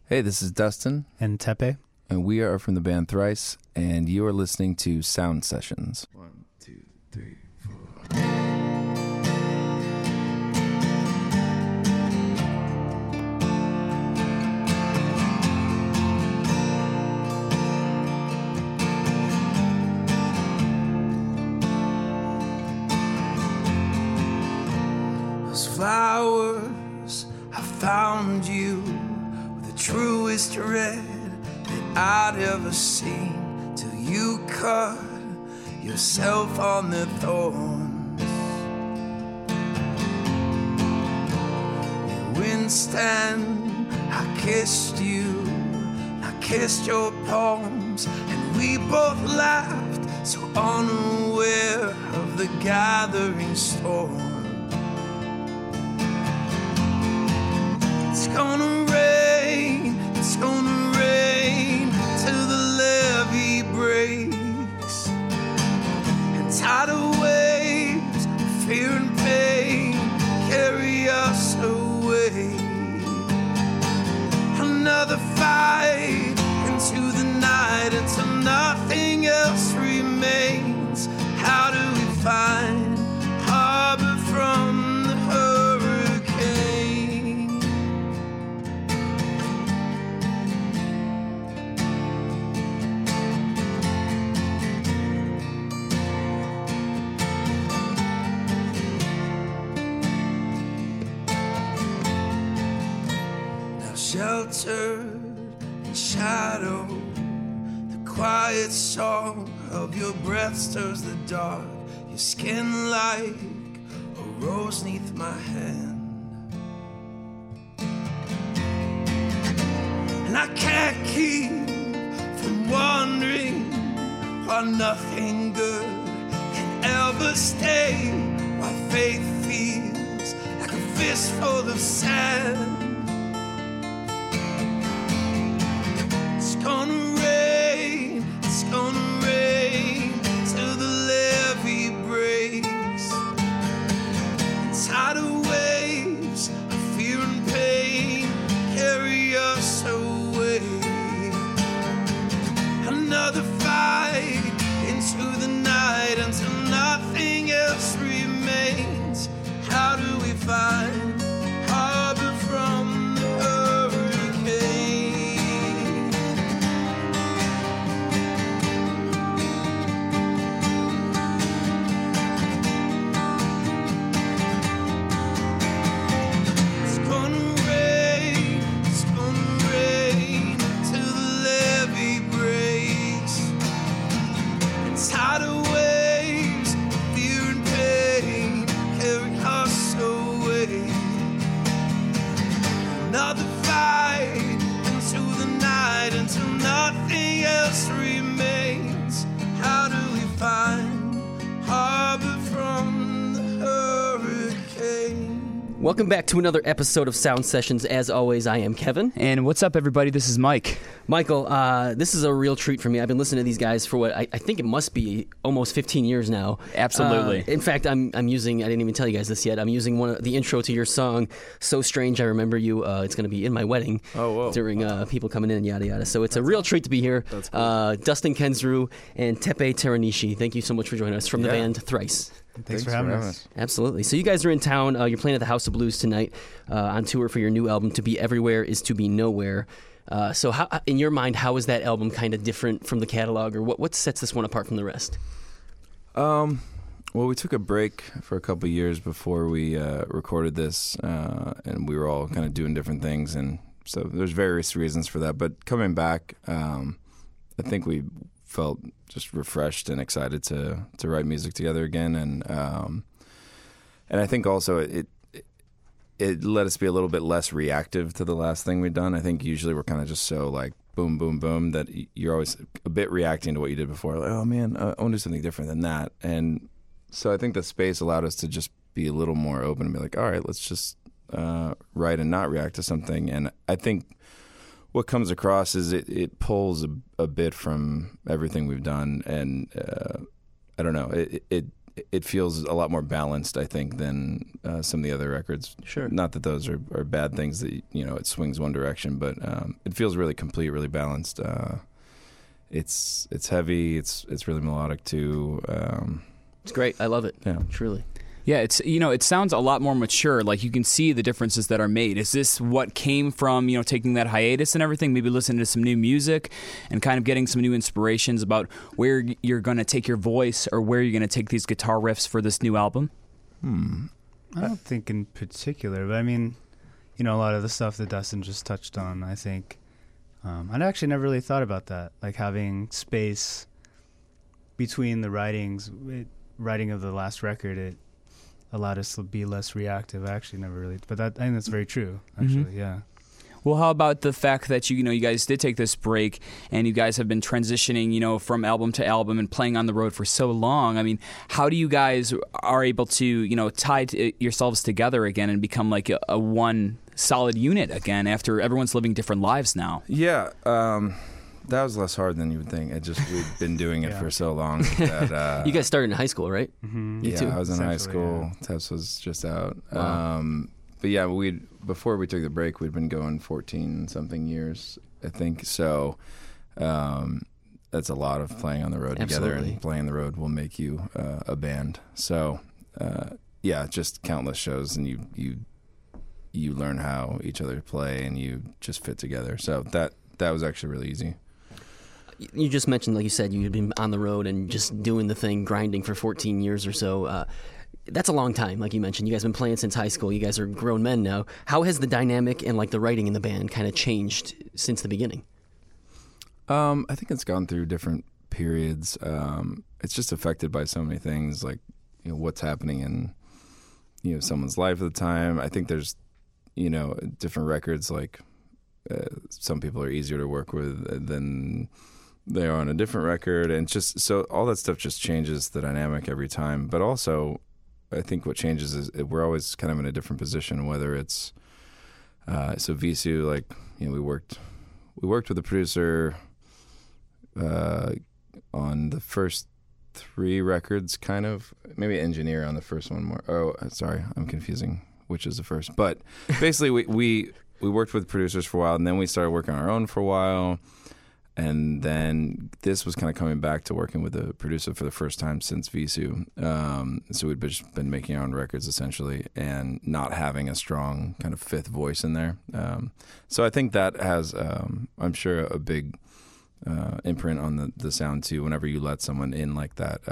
Hey, this is Dustin. And Tepe. And we are from the band Thrice, and you are listening to Sound Sessions. 1, 2, 3, 4. Those flowers, I found you with the truest red that I'd ever seen, till you cut yourself on the thorns. You Winston, I kissed you, I kissed your palms, and we both laughed, so unaware of the gathering storm. It's gonna rain till the levee breaks, and tidal waves of fear and pain carry us away. Another fight into the night until nothing else remains. How do we find harbor from the hurricane? Now sheltered in shadow, the quiet song of your breath stirs the dark, your skin like a rose neath my hand. And I can't keep from wondering why nothing good can ever stay, why faith feels like a fistful of sand. It's gonna rain till the levee breaks, and tidal waves of fear and pain carry us away. Another fight into the night until nothing else remains. How do we find harbor from the hurricane? It's gonna rain till the levee breaks, and tidal waves of fear and pain carry us away. Another fight into the night until nothing else remains. How do we find harbor from the hurricane? Welcome back to another episode of Sound Sessions. As always, I am Kevin. And what's up, everybody? This is Mike. Michael, this is a real treat for me. I've been listening to these guys for what I think it must be almost 15 years now. Absolutely. In fact, I'm using, I didn't even tell you guys this yet, I'm using the intro to your song, So Strange I Remember You. It's going to be in my wedding during people coming in, yada, yada. So it's a real treat to be here. That's cool. Dustin Kensrue and Tepe Teranishi, thank you so much for joining us from the band Thrice. Thanks for having us. Absolutely. So you guys are in town. You're playing at the House of Blues tonight on tour for your new album, To Be Everywhere Is To Be Nowhere. So how, in your mind, how is that album kind of different from the catalog, or what sets this one apart from the rest? Well, we took a break for a couple of years before we recorded this, and we were all kind of doing different things, and so there's various reasons for that. But coming back, I think we felt just refreshed and excited to write music together again, and I think also it let us be a little bit less reactive to the last thing we'd done. I think usually we're kind of just so like boom, boom, boom that you're always a bit reacting to what you did before. Like, oh man, I want to do something different than that. And so I think the space allowed us to just be a little more open and be like, all right, let's just write and not react to something. And I think what comes across is it pulls a bit from everything we've done, and I don't know, it it feels a lot more balanced, I think, than some of the other records. Sure. Not that those are bad things that, you know, it swings one direction, but it feels really complete, really balanced. It's heavy. It's really melodic too. It's great. I love it. Yeah. Truly. Yeah, it's, you know, it sounds a lot more mature. Like, you can see the differences that are made. Is this what came from, you know, taking that hiatus and everything, maybe listening to some new music and kind of getting some new inspirations about where you're going to take your voice or where you're going to take these guitar riffs for this new album? I don't think in particular, but I mean, you know, a lot of the stuff that Dustin just touched on, I think, I'd actually never really thought about that, like having space between the writing of the last record. It allowed us to be less reactive. I actually never really, but I think that's very true, actually, yeah. Well, how about the fact that you guys did take this break and you guys have been transitioning, you know, from album to album and playing on the road for so long? I mean, how do you guys are able to, you know, tie yourselves together again and become like a one solid unit again after everyone's living different lives now? Yeah, that was less hard than you would think. We'd been doing it for so long that You guys started in high school, right? Mm-hmm. You too. I was in high Essentially, school. Tess was just out. Wow. But yeah, before we took the break, we'd been going 14 something years, I think. So that's a lot of playing on the road together, Absolutely. and playing on the road will make you a band. So yeah, just countless shows, and you learn how each other play, and you just fit together. So that was actually really easy. You just mentioned, like you said, you've been on the road and just doing the thing, grinding for 14 years or so. That's a long time, like you mentioned. You guys have been playing since high school. You guys are grown men now. How has the dynamic and like the writing in the band kind of changed since the beginning? I think it's gone through different periods. It's just affected by so many things, like, you know, what's happening in, you know, someone's life at the time. I think there's, you know, different records, like some people are easier to work with than they are on a different record, and just so all that stuff just changes the dynamic every time. But also, I think what changes is we're always kind of in a different position, whether it's so Visu, like, you know, we worked with the producer on the first 3 records, kind of, maybe engineer on the first one more. Oh, sorry, I'm confusing which is the first. But basically, we worked with producers for a while, and then we started working on our own for a while. And then this was kind of coming back to working with a producer for the first time since Visu. So we'd just been making our own records, essentially, and not having a strong kind of fifth voice in there. So I think that has, I'm sure, a big imprint on the sound, too. Whenever you let someone in like that,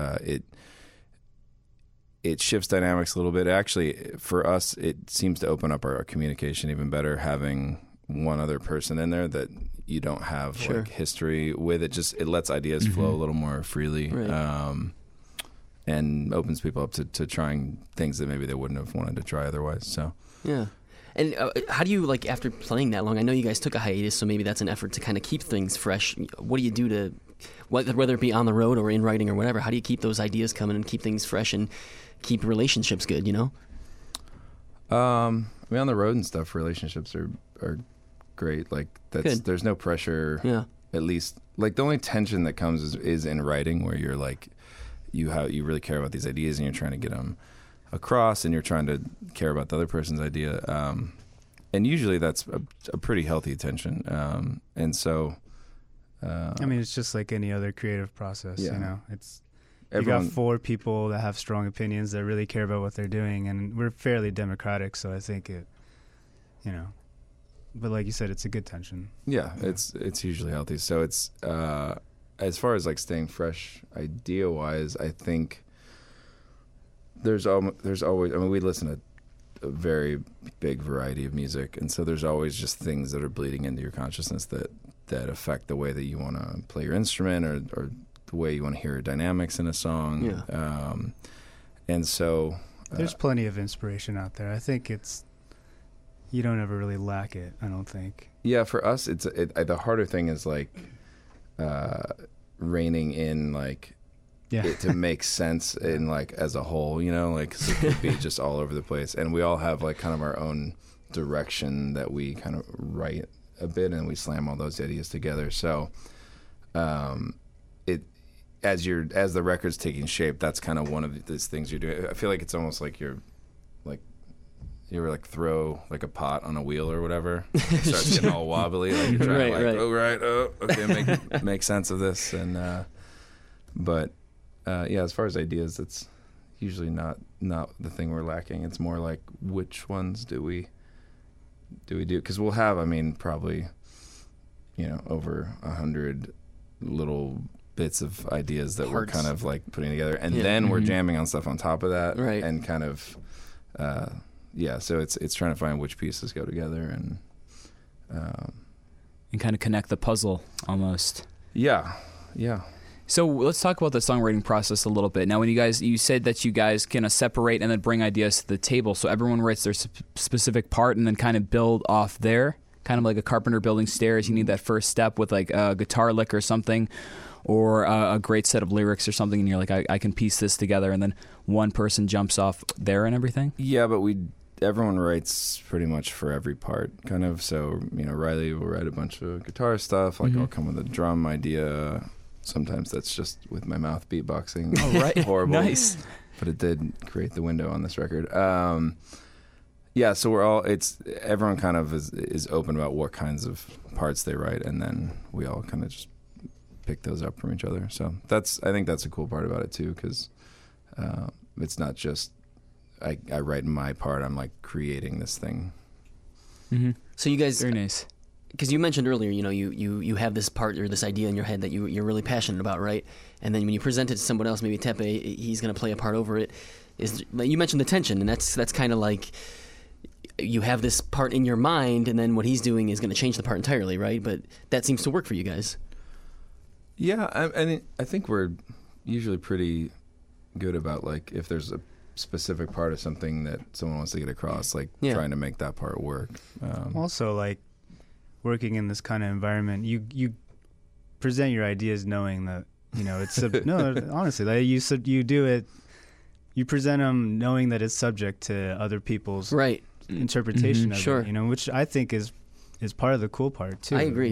it shifts dynamics a little bit. Actually, for us, it seems to open up our communication even better, having one other person in there that you don't have like history with. It lets ideas flow a little more freely, Right. And opens people up to trying things that maybe they wouldn't have wanted to try otherwise. So Yeah. And how do you, like, after playing that long, I know you guys took a hiatus, so maybe that's an effort to kind of keep things fresh. What do you do to, whether it be on the road or in writing or whatever, how do you keep those ideas coming and keep things fresh and keep relationships good, you know? I mean, on the road and stuff, relationships are great. Like, Good. There's no pressure. Yeah. At least, like, the only tension that comes is in writing, where you're like, you really care about these ideas and you're trying to get them across, and you're trying to care about the other person's idea. And usually that's a pretty healthy tension. And so, I mean, it's just like any other creative process, Yeah. you know. You everyone, got 4 people that have strong opinions that really care about what they're doing, and we're fairly democratic, so I think it, you know. But like you said, it's a good tension. yeah, it's usually healthy. So it's as far as like staying fresh idea wise, I think there's always. I mean, we listen to a very big variety of music, and so there's always just things that are bleeding into your consciousness that affect the way that you want to play your instrument, or the way you want to hear dynamics in a song. Yeah. And so There's plenty of inspiration out there. I think you don't ever really lack it, I don't think. yeah, for us, the harder thing is like reining in like Yeah. it to make sense in like as a whole, you know, like 'cause it could be just all over the place, and we all have like kind of our own direction that we kind of write a bit, and we slam all those ideas together. So as the record's taking shape, that's kind of one of these things you're doing. I feel like it's almost like you ever like throw like a pot on a wheel or whatever. It starts getting all wobbly. Like you're trying to make sense of this. And but as far as ideas, it's usually not the thing we're lacking. It's more like which ones do we do? Because we'll have, probably over 100 little bits of ideas that we're kind of like putting together, and then we're jamming on stuff on top of that, right? And kind of. So it's trying to find which pieces go together and kind of connect the puzzle almost. Yeah. So let's talk about the songwriting process a little bit. Now, when you said that you guys kind of separate and then bring ideas to the table, so everyone writes their specific part and then kind of build off there, kind of like a carpenter building stairs. You need that first step with like a guitar lick or something, or a great set of lyrics or something, and you're like, I can piece this together, and then one person jumps off there and everything? Yeah, but everyone writes pretty much for every part, kind of. So, Riley will write a bunch of guitar stuff, like I'll come with a drum idea. Sometimes that's just with my mouth beatboxing. Oh, right. Horrible. Nice. But it did create the window on this record. So everyone kind of is open about what kinds of parts they write, and then we all kind of just pick those up from each other. So I think that's a cool part about it too, because it's not just I write my part. I'm like creating this thing. Mm-hmm. So you guys, very nice. Because you mentioned earlier, you have this part or this idea in your head that you're really passionate about, right? And then when you present it to someone else, maybe Tepe, he's going to play a part over it. You mentioned the tension, and that's kind of like you have this part in your mind, and then what he's doing is going to change the part entirely, right? But that seems to work for you guys. Yeah, I think we're usually pretty good about like if there's a specific part of something that someone wants to get across, like trying to make that part work. Also, like working in this kind of environment, you present your ideas knowing that it's honestly, like you do it. You present them knowing that it's subject to other people's interpretation of it, which I think is part of the cool part too. I agree.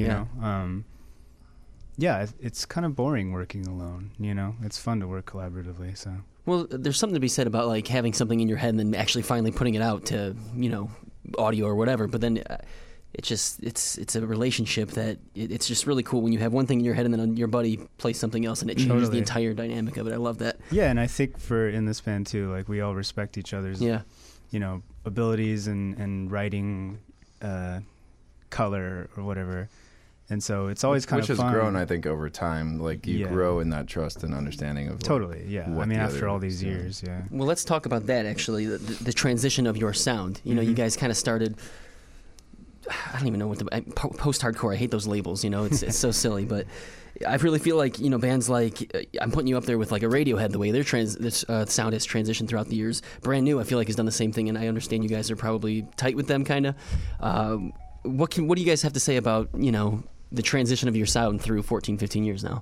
It's kind of boring working alone. It's fun to work collaboratively. So. Well, there's something to be said about like having something in your head and then actually finally putting it out to audio or whatever. But then it's a relationship that it's just really cool when you have one thing in your head and then your buddy plays something else and it changes the entire dynamic of it. I love that. Yeah, and I think in this band too, like we all respect each other's abilities and writing color or whatever. And so it's always kind of fun. Which has grown, I think, over time. Like you grow in that trust and understanding of after all these years, Well, let's talk about that actually. The transition of your sound. You guys kind of started. I don't even know what post-hardcore. I hate those labels. It's so silly, but I really feel like bands like I'm putting you up there with like a Radiohead. The way their sound has transitioned throughout the years. Brand New, I feel like has done the same thing, and I understand you guys are probably tight with them, kind of. What do you guys have to say about the transition of your sound through 14, 15 years now?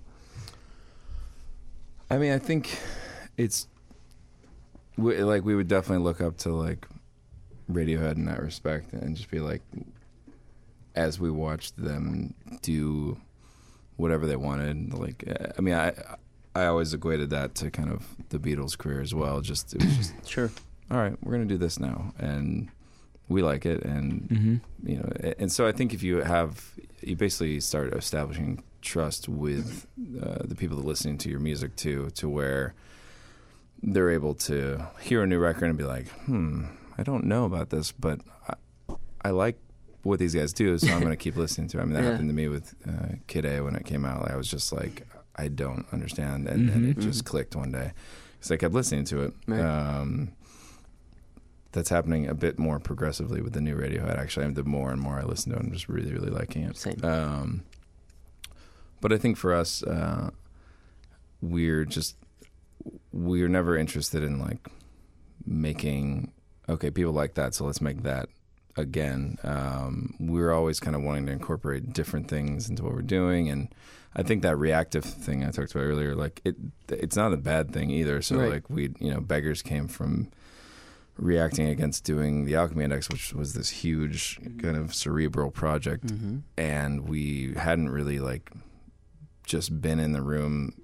I think it's we would definitely look up to like Radiohead in that respect and just be like, as we watched them do whatever they wanted, like, I always equated that to kind of the Beatles' career as well. It was just sure. All right, we're going to do this now. And we like it. And, and so I think if you basically start establishing trust with the people that are listening to your music too, to where they're able to hear a new record and be like, I don't know about this, but I like what these guys do, so I'm going to keep listening to it. That happened to me with Kid A when it came out. I was just like, I don't understand. And then it just clicked one day. So I kept listening to it. Right. That's happening a bit more progressively with the new Radiohead, actually. The more and more I listen to it, I'm just really, really liking it. Same. But I think for us, we're never interested in like making, okay, people like that, so let's make that again. We're always kind of wanting to incorporate different things into what we're doing, and I think that reactive thing I talked about earlier, like it's not a bad thing either. So like Beggars came from reacting against doing the Alchemy Index, which was this huge kind of cerebral project, and we hadn't really like just been in the room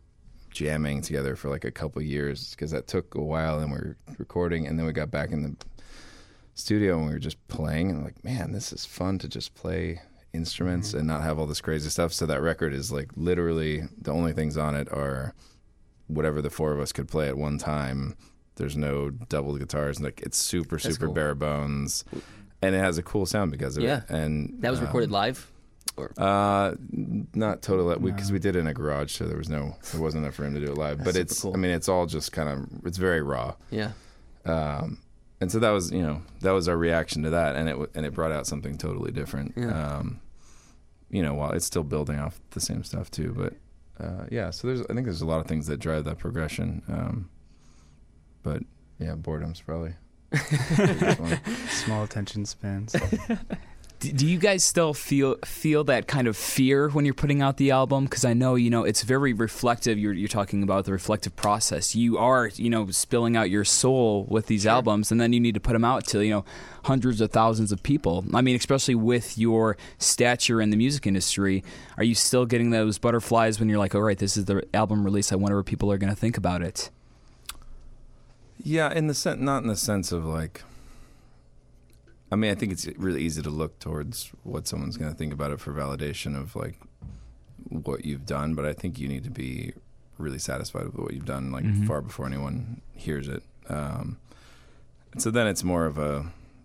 jamming together for like a couple years because that took a while, and we were recording, and then we got back in the studio and we were just playing, and like, man, this is fun to just play instruments and not have all this crazy stuff. So that record is like literally the only things on it are whatever the four of us could play at one time. There's no double guitars. Like, it's super cool. bare bones, and it has a cool sound because of it. And that was recorded live, or not totally, because we did it in a garage, so there wasn't enough room to do it live. But it's cool. I mean, it's all just kind of, it's very raw. Yeah. And so that was our reaction to that, and it brought out something totally different. Yeah. While it's still building off the same stuff too, but so I think there's a lot of things that drive that progression. But yeah, boredom's probably Small attention spans. Do you guys still feel that kind of fear when you're putting out the album? Because I know, it's very reflective. You're talking about the reflective process. You are, spilling out your soul with these albums, and then you need to put them out to, hundreds of thousands of people. I mean, especially with your stature in the music industry, are you still getting those butterflies when you're like, all right, this is the album release. I wonder what people are going to think about it? Yeah, not in the sense of like, I mean, I think it's really easy to look towards what someone's going to think about it for validation of like what you've done, but I think you need to be really satisfied with what you've done, like far before anyone hears it. So then it's more of a,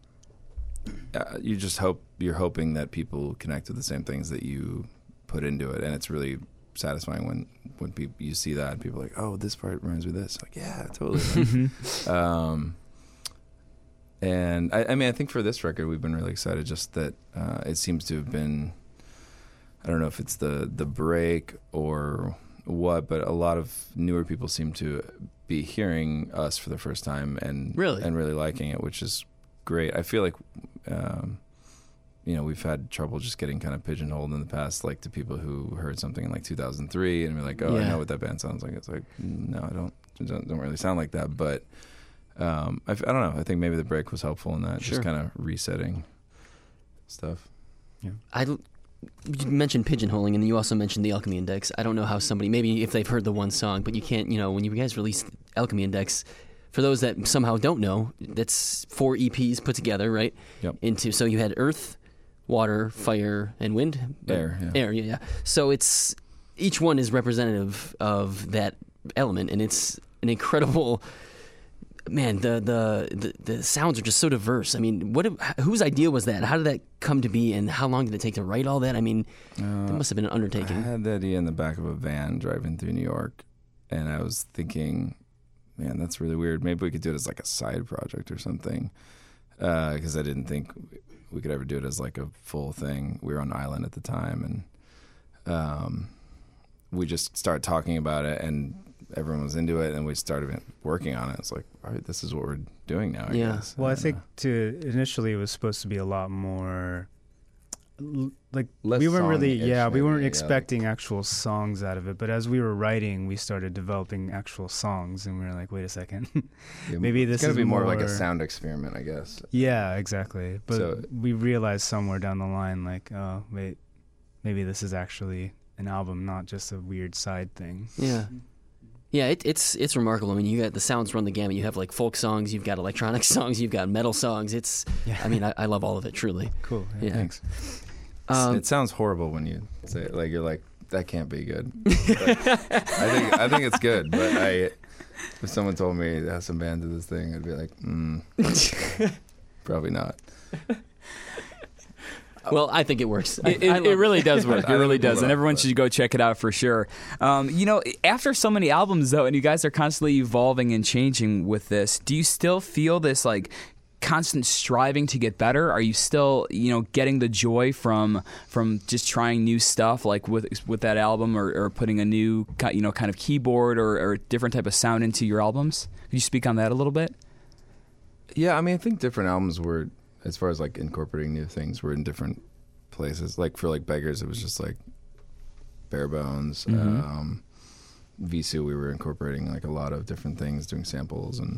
you're hoping that people connect with the same things that you put into it, and it's really satisfying when you see that, and people are like, oh, this part reminds me of this. Like, yeah, totally. And I mean, I think for this record, we've been really excited just that it seems to have been, I don't know if it's the break or what, but a lot of newer people seem to be hearing us for the first time and really liking it, which is great. I feel like, we've had trouble just getting kind of pigeonholed in the past, like to people who heard something in like 2003 and we're like, oh, I know what that band sounds like. It's like, no, I don't really sound like that, but I don't know. I think maybe the break was helpful in that, just kind of resetting stuff. Yeah. You mentioned pigeonholing, and you also mentioned the Alchemy Index. I don't know how somebody, maybe if they've heard the one song, but you can't, when you guys released Alchemy Index, for those that somehow don't know, that's 4 EPs put together, right? Yep. So you had Earth, Water, Fire, and Wind? Air, yeah. So it's, each one is representative of that element, and it's an incredible... Man, the sounds are just so diverse. I mean, whose idea was that? How did that come to be, and how long did it take to write all that? I mean, that must have been an undertaking. I had the idea in the back of a van driving through New York, and I was thinking, man, that's really weird. Maybe we could do it as like a side project or something, because I didn't think we could ever do it as like a full thing. We were on island at the time, and we just started talking about it, and everyone was into it, and we started working on it. It's like, all right, this is what we're doing now, I guess. Well, I think initially it was supposed to be a lot more like less we weren't really song-ish, we weren't maybe, expecting actual songs out of it, but as we were writing, we started developing actual songs, and we were like, wait a second, maybe this is is be more like a sound experiment, I guess. Yeah, exactly. But we realized somewhere down the line, like, oh wait, maybe this is actually an album, not just a weird side thing. Yeah, it's remarkable. I mean, you got the sounds run the gamut. You have like folk songs, you've got electronic songs, you've got metal songs. I mean, I love all of it, truly. Cool. Yeah. Thanks. It sounds horrible when you say it. Like, you're like, that can't be good. I think it's good, but if someone told me to have some band do this thing, I'd be like, probably not. Well, I think it works. It really does work. It really does. And everyone should go check it out for sure. After so many albums, though, and you guys are constantly evolving and changing with this, do you still feel this, like, constant striving to get better? Are you still, getting the joy from just trying new stuff, like with that album, or putting a new, kind of keyboard or a different type of sound into your albums? Could you speak on that a little bit? Yeah, I mean, I think different albums were, as far as like incorporating new things, we're in different places. Like for like Beggars, it was just like bare bones. Visu, we were incorporating like a lot of different things, doing samples, and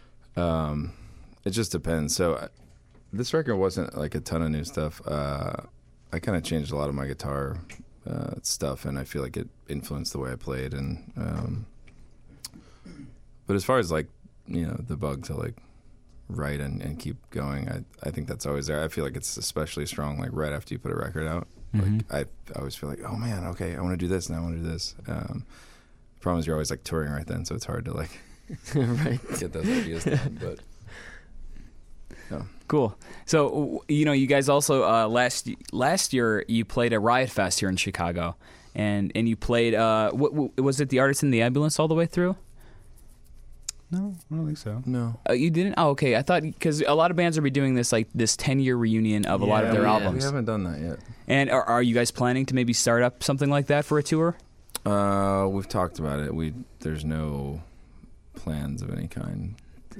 it just depends. So this record wasn't like a ton of new stuff. I kind of changed a lot of my guitar stuff, and I feel like it influenced the way I played. And but as far as like the bug to like write and keep going, I think that's always there. I feel like it's especially strong like right after you put a record out. Like I always feel like, oh man, okay, I want to do this and I want to do this. The problem is you're always like touring right then, so it's hard to like Right. get those ideas down. But Cool. So you guys also last year you played at Riot Fest here in Chicago, and you played what was it, the Artists in the Ambulance all the way through? No, I don't think so. no, You didn't? Oh, okay. I thought, because a lot of bands will be doing this 10-year reunion of a lot of their Yeah. albums. we haven't done that yet. And are you guys planning to maybe start up something like that for a tour? We've talked about it. There's no plans of any kind.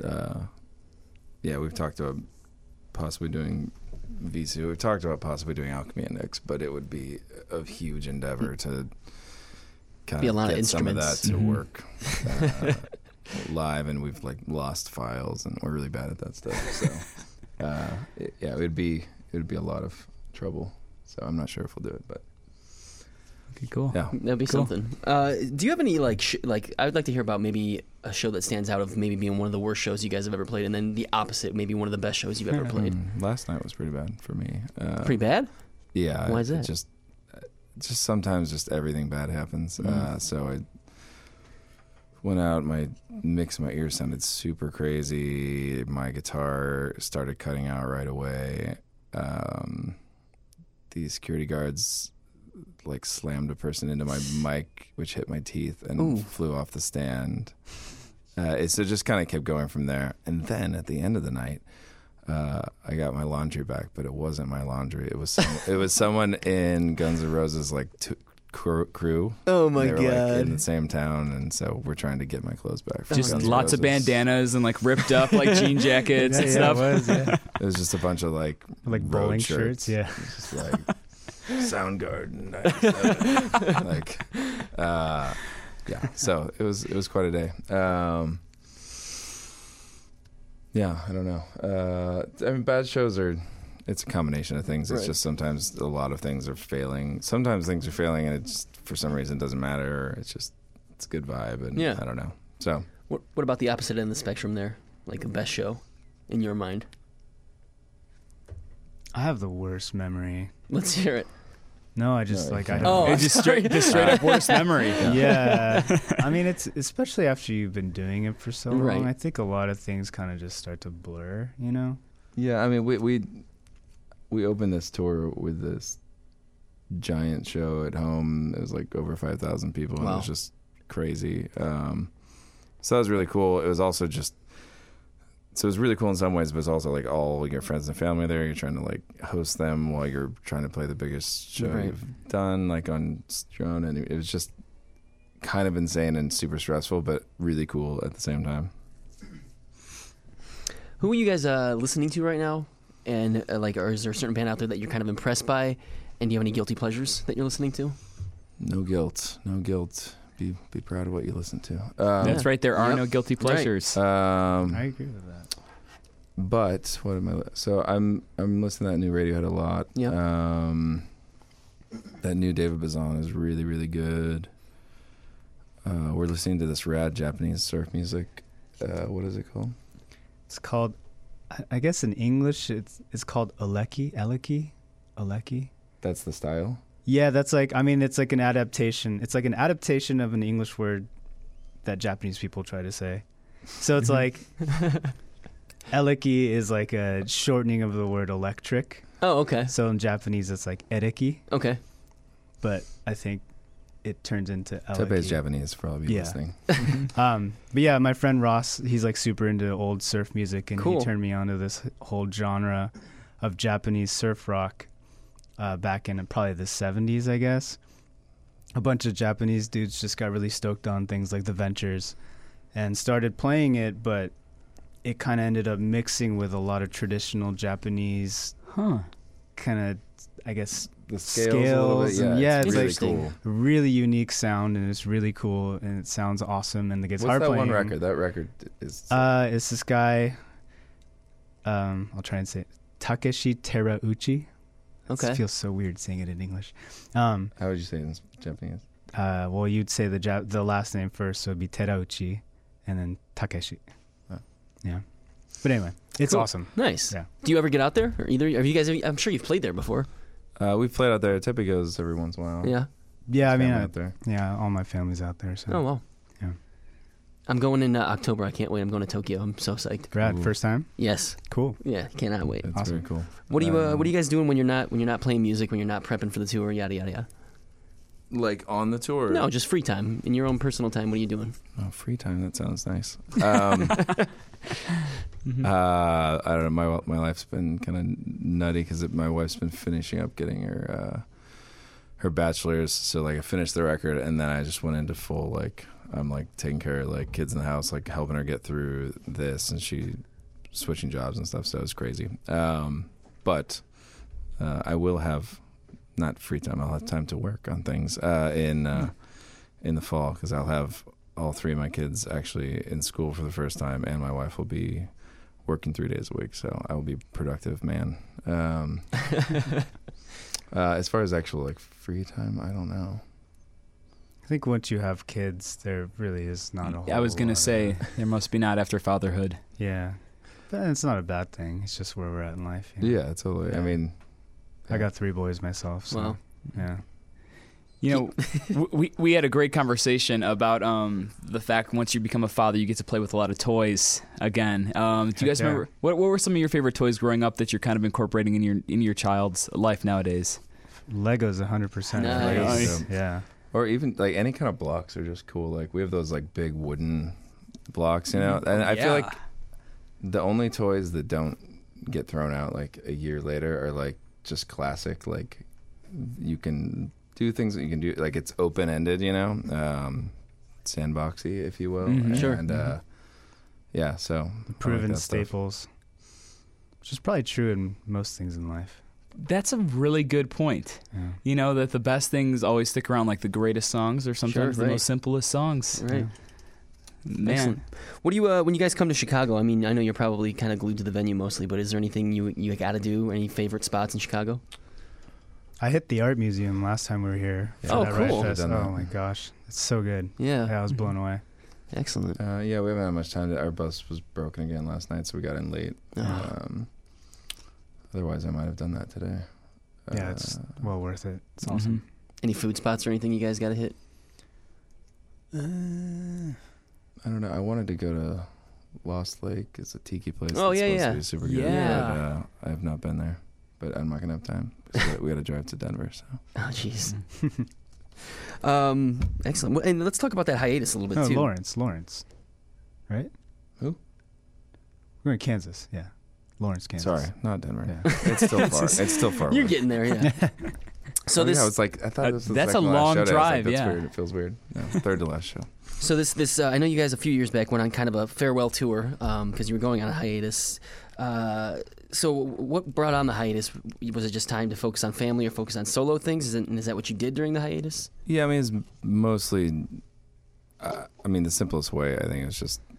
We've talked about possibly doing VC. We've talked about possibly doing Alchemy Index, but it would be a huge endeavor to kind Be a of lot of get some of that instruments. to work live, and we've like lost files, and we're really bad at that stuff. So it would be a lot of trouble. So I'm not sure if we'll do it, but Okay, cool. yeah. That'd be Cool. something. Do you have any I would like to hear about maybe a show that stands out of maybe being one of the worst shows you guys have ever played, and then the opposite, maybe one of the best shows you've ever played. Last night was pretty bad for me. Pretty bad? Yeah. Why is that? Just sometimes just everything bad happens. So I went out, my mix of my ears sounded super crazy. My guitar started cutting out right away. The security guards like slammed a person into my mic, which hit my teeth and Ooh. flew off the stand. So it just kind of kept going from there. And then at the end of the night, I got my laundry back, but it wasn't my laundry. It was someone in Guns N' Roses like crew. Oh my They were, god! like, in the same town, and so we're trying to get my clothes back. from Just Guns N' lots of Roses. bandanas and like ripped up like jean jackets and stuff. It was, yeah. It was just a bunch of like Like road bowling shirts, yeah. It was just like Soundgarden, 97. Like, yeah. So it was quite a day. Yeah, I don't know. I mean, bad shows it's a combination of things. It's Right. just sometimes a lot of things are failing. Sometimes things are failing and it's for some reason doesn't matter. Or it's a good vibe, and Yeah. I don't know. So What about the opposite end of the spectrum there? Like the best show in your mind? I have the worst memory. Let's hear it. No, I just No, like you I can't. don't. Oh, It's just straight up worst memory. Yeah. I mean, it's especially after you've been doing it for so long. Right. I think a lot of things kind of just start to blur, you know? yeah, I mean, we opened this tour with this giant show at home. It was like over 5,000 people, and Wow. it was just crazy. So that was really cool. It was also so it was really cool in some ways, but it's also like all your friends and family there. You're trying to like host them while you're trying to play the biggest show Right. you've done, like on your own, and it was just kind of insane and super stressful, but really cool at the same time. Who are you guys listening to right now? And or is there a certain band out there that you're kind of impressed by? And do you have any guilty pleasures that you're listening to? No guilt. Be proud of what you listen to. That's right. There are Yep. no guilty Right. pleasures. I agree with that. But what am I? So I'm listening to that new Radiohead a lot. Yep. That new David Bazan is really, really good. We're listening to this rad Japanese surf music. What is it called? It's called, I guess in English, it's called Aleki. That's the style. Yeah, that's like, I mean, it's like an adaptation. It's like an adaptation of an English word that Japanese people try to say. So it's like, Eleki is like a shortening of the word electric. Oh, okay. So in Japanese, it's like ereki, Okay. but I think it turns into Tepe is Eleki. Japanese for all of you Yeah. listening. But yeah, my friend Ross, he's like super into old surf music, and Cool. he turned me on to this whole genre of Japanese surf rock back in probably the 70s, I guess. A bunch of Japanese dudes just got really stoked on things like the Ventures and started playing it, but it kind of ended up mixing with a lot of traditional Japanese Huh. kind of, I guess, The scales a little bit. Scales and- yeah, it's really like- cool. really unique sound, and it's really cool, and it sounds awesome, and the What's guitar that playing. one record? That record is. It's this guy. I'll try and say it. Takeshi Terauchi. Okay. It feels so weird saying it in English. How would you say it in Japanese? Well, you'd say the last name first, so it'd be Terauchi, and then Takeshi. Oh. Yeah. But anyway, it's Cool. awesome. Nice. Yeah. Do you ever get out there? Or either have you guys? I'm sure you've played there before. We've played out there at Tipico's every once in a while. Yeah. Yeah, I mean, Family out there. yeah, all my family's out there. So. Oh wow. Yeah. I'm going in October. I can't wait. I'm going to Tokyo. I'm so psyched. Brad, Ooh. first time? Yes. Cool. Yeah. Cannot wait. That's Awesome. very cool. What are you guys doing when you're not playing music, when you're not prepping for the tour, yada yada yada? Like on the tour? No, just free time in your own personal time. What are you doing? Oh, free time. That sounds nice. I don't know. My life's been kind of nutty because my wife's been finishing up getting her bachelor's. So like I finished the record and then I just went into full like I'm like taking care of like kids in the house, like helping her get through this, and she switching jobs and stuff. So it was crazy. But I will have not free time. I'll have time to work on things in the fall because I'll have all three of my kids actually in school for the first time, and my wife will be working 3 days a week, so I will be a productive man. As far as actual like free time, I don't know. I think once you have kids, there really is not a whole I was going to lot say, of- there must be not after fatherhood. Yeah. But it's not a bad thing. It's just where we're at in life. you know? Yeah, totally. I Yeah. mean, I got 3 boys myself, so Wow. yeah. You know, we had a great conversation about the fact once you become a father, you get to play with a lot of toys again. Do you guys yeah. remember what were some of your favorite toys growing up that you're kind of incorporating in your child's life nowadays? Legos 100%. Nice. Yeah. or even like any kind of blocks are just cool. Like we have those like big wooden blocks, you know, and I feel like the only toys that don't get thrown out like a year later are like just classic. Like you can do things that you can do, like it's open ended, you know, sandboxy, if you will. Mhm. Sure. And yeah, so I like Proven that stuff. staples. Which is probably true in most things in life. That's a really good point. Yeah. You know that the best things always stick around, like the greatest songs or sometimes Sure, the right. most simplest songs. Right. Man, Excellent. What do you when you guys come to Chicago? I mean, I know you're probably kind of glued to the venue mostly, but is there anything you got to do? Any favorite spots in Chicago? I hit the art museum last time we were here. Yeah. for Oh, that Ride cool. Fest. Done that. Oh my gosh, it's so good. Yeah. Yeah, I was blown away. Excellent. Yeah, we haven't had much time. Our bus was broken again last night, so we got in late. Oh. Otherwise, I might have done that today. Yeah, it's well worth it. It's Mhm. awesome. Any food spots or anything you guys got to hit? I don't know. I wanted to go to Lost Lake. It's a tiki place. Oh, that's yeah, supposed yeah. to be super good. Yeah. But, I have not been there. But I'm not gonna have time. So we got to drive to Denver. So Oh, jeez. Mm-hmm. Excellent. Well, and let's talk about that hiatus a little bit No, too. Lawrence, right? Who? We're in Kansas. Yeah, Lawrence, Kansas. sorry, not Denver. Yeah. It's still far. It's still far. You're away. getting there, yeah. So Oh, this, yeah, I was like, I thought this was the that's a second to last long show today. I was like, drive, that's yeah. weird. It feels weird. No, third to last show. so this. I know you guys a few years back went on kind of a farewell tour because you were going on a hiatus. So what brought on the hiatus? Was it just time to focus on family or focus on solo things? Is that what you did during the hiatus? Yeah, I mean, it's mostly. I mean, the simplest way I think is just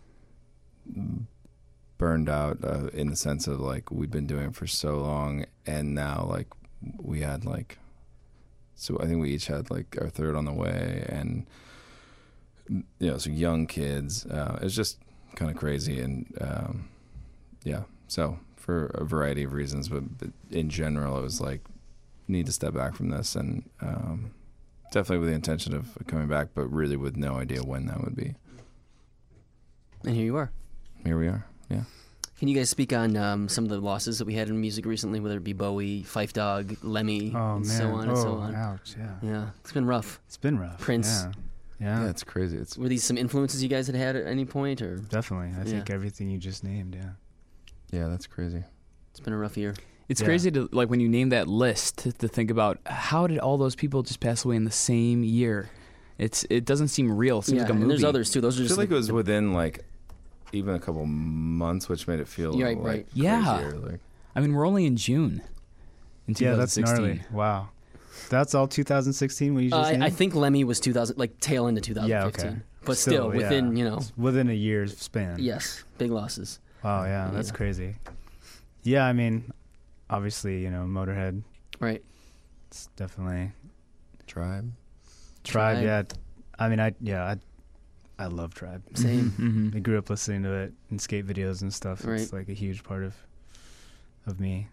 burned out in the sense of like we've been doing it for so long, and now like we had like, so I think we each had like our third on the way, and you know, so young kids. It was just kind of crazy, and yeah, so for a variety of reasons, but in general, it was like need to step back from this, and definitely with the intention of coming back, but really with no idea when that would be. And here you are. Here we are. Yeah. Can you guys speak on some of the losses that we had in music recently, whether it be Bowie, Phife Dawg, Lemmy, Oh and man. so on and so on? Ouch. Yeah. Yeah, it's been rough. It's been rough. Prince. Yeah. Yeah, it's crazy. It's Were these some influences you guys had at any point, or Definitely. I think Yeah. everything you just named. Yeah. that's crazy. it's been a rough year? It's Yeah. crazy to like when you name that list to think about how did all those people just pass away in the same year. It doesn't seem real. It seems Yeah, like a and movie. there's others too. Those are I just feel like it was within like even a couple months, which made it feel Yeah, like right. Yeah. crazier, like I mean, we're only in June. In Yeah, that's 2016. gnarly. Wow. That's all 2016. What you just named? I think Lemmy was 2000, like tail into 2015. Yeah. Okay. But still, within yeah. It's within a year's span. yes, big losses. Wow. Yeah. That's Yeah. crazy. Yeah. I mean, obviously, Motorhead Right. It's definitely Tribe. Tribe. Yeah, I mean, I love Tribe. Same. Mm-hmm. I grew up listening to it in skate videos and stuff. Right. It's like a huge part of me.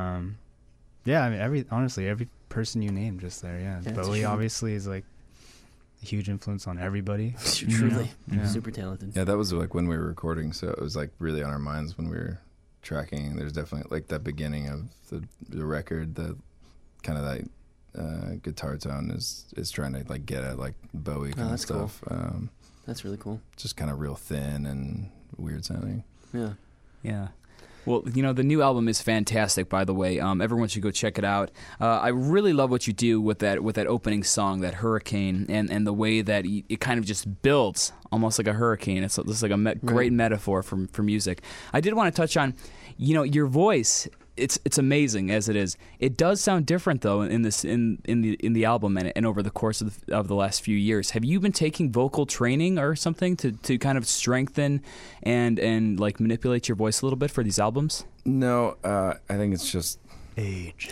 Yeah, I mean, honestly, every person you named just there. Yeah, Yeah, it's a Bowie shame. obviously is like a huge influence on everybody. Truly. Yeah. Super talented. Yeah, that was like when we were recording, so it was like really on our minds when we were tracking. There's definitely like that beginning of the record, the kind of that guitar tone is trying to like get at like Bowie kind of that's cool. stuff. That's really cool. Just kind of real thin and weird sounding. Yeah. Yeah. Well, you know, the new album is fantastic, by the way. Everyone should go check it out. I really love what you do with that opening song, that Hurricane, and the way that it kind of just builds almost like a hurricane. It's like a great metaphor for music. I did want to touch on, you know, your voice. It's amazing as it is. It does sound different though in the album and over the course of the last few years. Have you been taking vocal training or something to kind of strengthen and like manipulate your voice a little bit for these albums? No, I think it's just Age.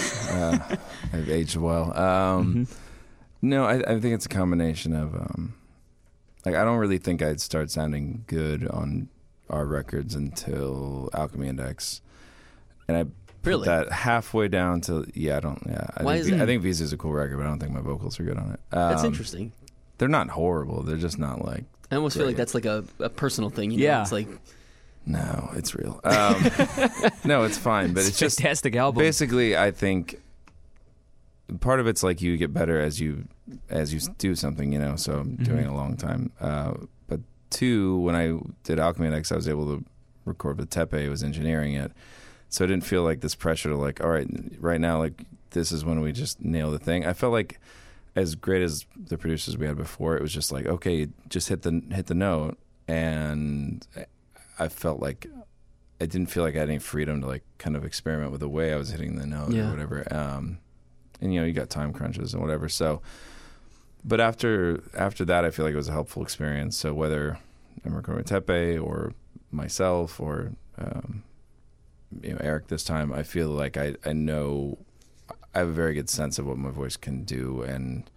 I've aged well. No, I think it's a combination of like I don't really think I'd start sounding good on our records until Alchemy Index. And I put that halfway down to I think Visa is a cool record, but I don't think my vocals are good on it. That's interesting. They're not horrible. They're just not like. I almost feel like that's like a personal thing. You know? Yeah. It's like. No, it's real. No, it's fine, but it's just fantastic album. Basically, I think part of it's like you get better as you do something, you know. So I'm doing it a long time. But two, when I did Alchemy Index, I was able to record with Tepe, who was engineering it. So I didn't feel like this pressure to like, all right now, like this is when we just nail the thing. I felt like as great as the producers we had before, it was just like, okay, just hit the note. And I felt like I didn't feel like I had any freedom to like kind of experiment with the way I was hitting the note or whatever. And you know, you got time crunches and whatever. So, but after that, I feel like it was a helpful experience. So whether I'm recording with Tepe or myself or, you know, Eric this time, I feel like I know I have a very good sense of what my voice can do, and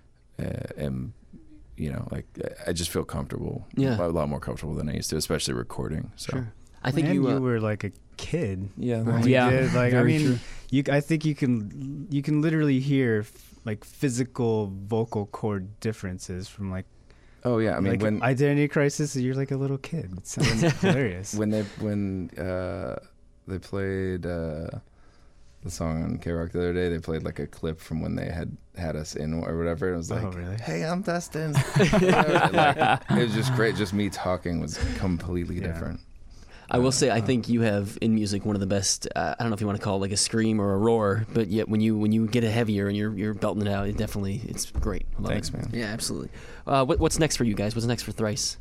you know, like I just feel comfortable, a lot more comfortable than I used to, especially recording. So Sure. I think and you were like a kid. yeah, when we did. Like I mean, I think you can literally hear like physical vocal cord differences from like. Oh yeah, I mean like when Identity Crisis, you're like a little kid. It sounds hilarious. When they played the song on K-Rock the other day, they played like a clip from when they had us in or whatever. And it was like, really? "Hey, I'm Dustin." Like, it was just great. Just me talking was completely different. I will say, I think you have in music one of the best. I don't know if you want to call it like a scream or a roar, but yet when you get it heavier and you're belting it out, it's great. I love Thanks, it. man. Yeah, absolutely. What's next for you guys? What's next for Thrice?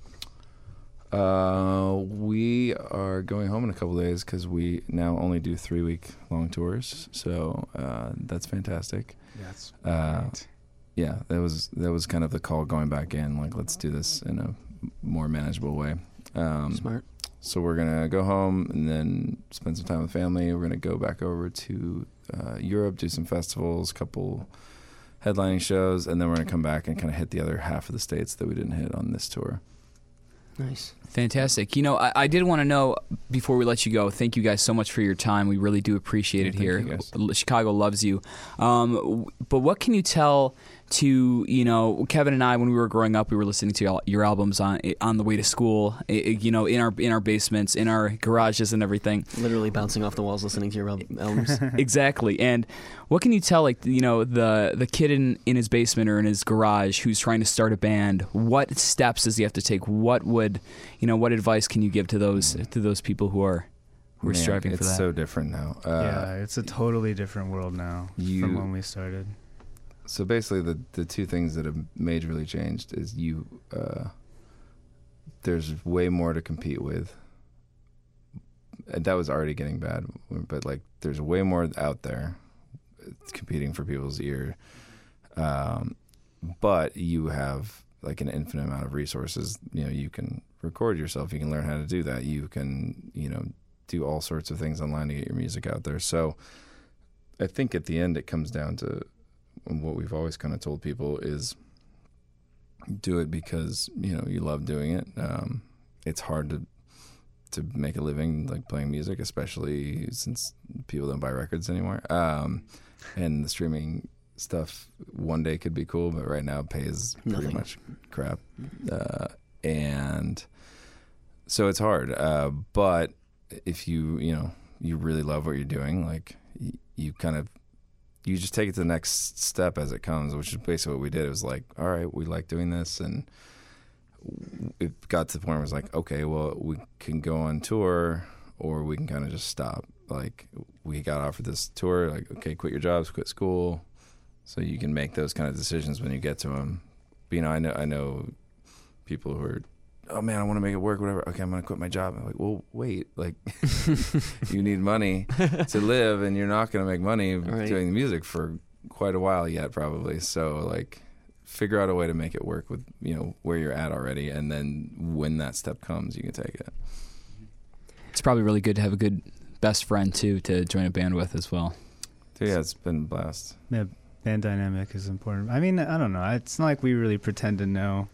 We are going home in a couple of days because we now only do 3-week long tours. So that's fantastic. That's Yeah, that was kind of the call going back in. Like, let's do this in a more manageable way. Smart. So we're going to go home and then spend some time with family. We're going to go back over to Europe, do some festivals, couple headlining shows, and then we're going to come back and kind of hit the other half of the states that we didn't hit on this tour. Nice. Fantastic. You know, I did want to know, before we let you go, thank you guys so much for your time. We really do appreciate it here. Chicago loves you. But what can you tell to, you know, Kevin and I, when we were growing up, we were listening to your albums on the way to school, you know, in our basements, in our garages and everything. Literally bouncing off the walls listening to your albums. Exactly. And what can you tell, like, you know, the kid in his basement or in his garage who's trying to start a band? What steps does he have to take? What advice can you give to those people who are striving for that? It's so different now. Yeah, it's a totally different world now from when we started. So basically, the two things that have majorly changed is there's way more to compete with. And that was already getting bad, but like there's way more out there competing for people's ear. But you have like an infinite amount of resources. You know, you can record yourself. You can learn how to do that. You can, you know, do all sorts of things online to get your music out there. So I think at the end it comes down to what we've always kind of told people is do it because, you love doing it. It's hard to make a living like playing music, especially since people don't buy records anymore. And the streaming stuff one day could be cool, but right now it pays pretty much crap. And so it's hard. But if you really love what you're doing, like you just take it to the next step as it comes, which is basically what we did. It was like, all right, we like doing this. And it got to the point where it was like, okay, well, we can go on tour or we can kind of just stop. Like, we got offered this tour, like, okay, quit your jobs, quit school. So you can make those kind of decisions when you get to them. But, I know people who are, oh man, I want to make it work, whatever. Okay, I'm going to quit my job. I'm like, well, wait, like, you need money to live, and you're not going to make money doing music for quite a while yet, probably. So, like, figure out a way to make it work with, where you're at already, and then when that step comes, you can take it. It's probably really good to have a good best friend, too, to join a band with as well. Yeah, it's been a blast. Yeah, band dynamic is important. I mean, I don't know. It's not like we really pretend to know,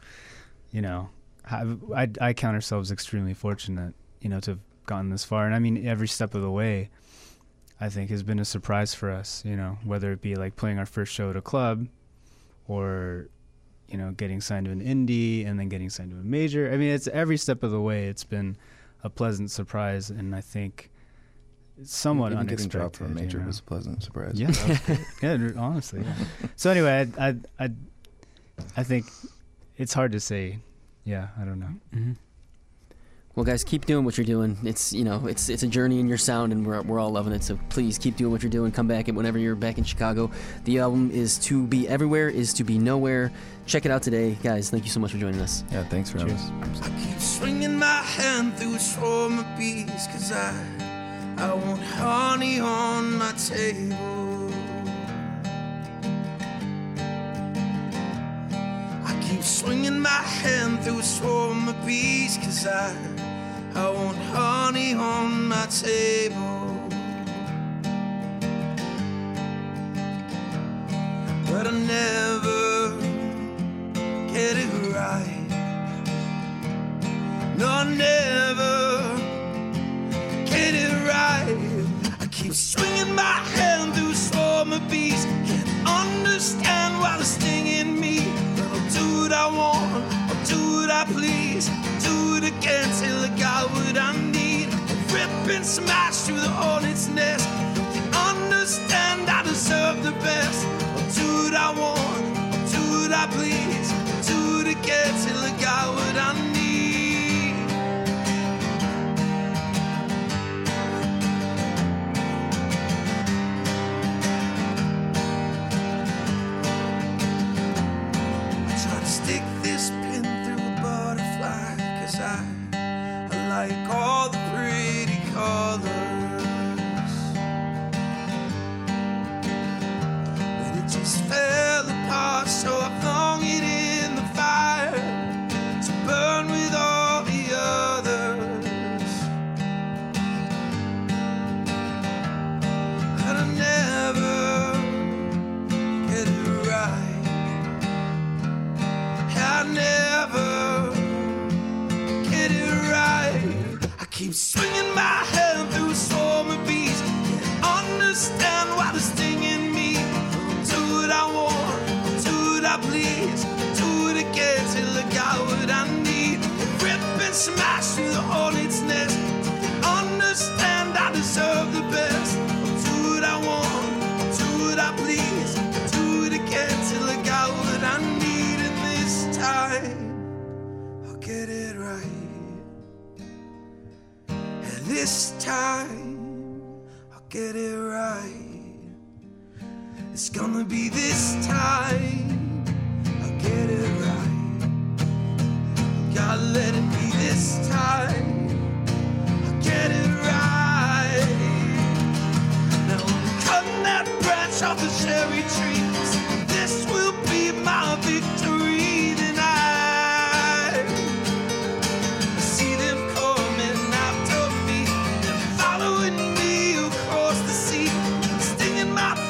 I count ourselves extremely fortunate, to have gotten this far. And I mean, every step of the way, I think, has been a surprise for us, whether it be like playing our first show at a club or, getting signed to an indie and then getting signed to a major. I mean, it's every step of the way. It's been a pleasant surprise. And I think it's somewhat even unexpected. Getting dropped from a major was a pleasant surprise. Yeah, yeah, honestly. Yeah. So anyway, I think it's hard to say. Yeah, I don't know. Mm-hmm. Well, guys, keep doing what you're doing. It's it's a journey in your sound, and we're all loving it. So please keep doing what you're doing. Come back whenever you're back in Chicago. The album is To Be Everywhere, Is To Be Nowhere. Check it out today, guys. Thank you so much for joining us. Yeah, thanks for having us. I keep swinging my hand through trauma beats, 'cause I want honey on my table. I keep swinging my hand through trauma beats, 'cause I want honey on my table. But I never get it right. No, I never get it right. I keep swinging my hand through trauma beats. Can't understand why the sting in me. But I'll do what I want, I'll do what I please. Do it again till I got what I need. Rip and smash through the hornet's nest. Don't you understand I deserve the best? I'll do what I want, I'll do what I please. Do it again till I got what I need. Stick this pin through a butterfly, 'cause I like all the pretty colors. But it just fell apart, so I flung it in the fire to burn with all the others. But I never get it right. I never get it right. I keep swinging my hand through stormy beats. Can't understand why the sting in me. I'll do what I want, I'll do what I please. Do it again till I got what I need. Rip and smash through the hornet's nest. Don't understand I deserve the best. I'll do what I want, I'll do what I please. Do it again till I got what I need. I'll get it right. And this time I'll get it right. It's gonna be this time I'll get it right. Gotta let it be this time I'll get it right. Now I'm cutting that branch off the cherry trees. This will be my victory. My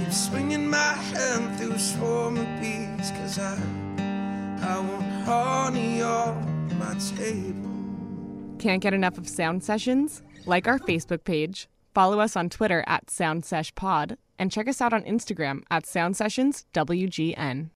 I'm swinging my hand through a swarm of bees, 'cause I want honey on my table. Can't get enough of Sound Sessions? Like our Facebook page, follow us on Twitter @SoundSeshPod, and check us out on Instagram @SoundSessionsWGN.